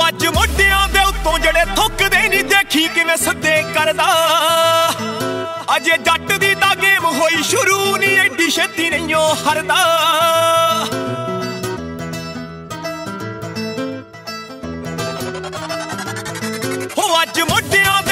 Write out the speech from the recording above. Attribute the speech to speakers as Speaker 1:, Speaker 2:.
Speaker 1: ਅੱਜ ਮੋਢਿਆਂ ਦੇ ਉੱਤੋਂ ਜਿਹੜੇ ਥੁੱਕਦੇ ਨਹੀਂ ਦੇਖੀ ਕਿਵੇਂ ਸਿੱਧੇ ਕਰਦਾ। ਅਜੇ ਜੱਟ ਦੀ ਤਾਂ ਗੇਮ ਹੋਈ ਸ਼ੁਰੂ ਨਹੀਂ ਐਡੀ ਛੇਤੀ ਨਹੀਂ ਉਹ ਹਰਦਾ। ਹੋ ਅੱਜ ਮੋਢਿਆਂ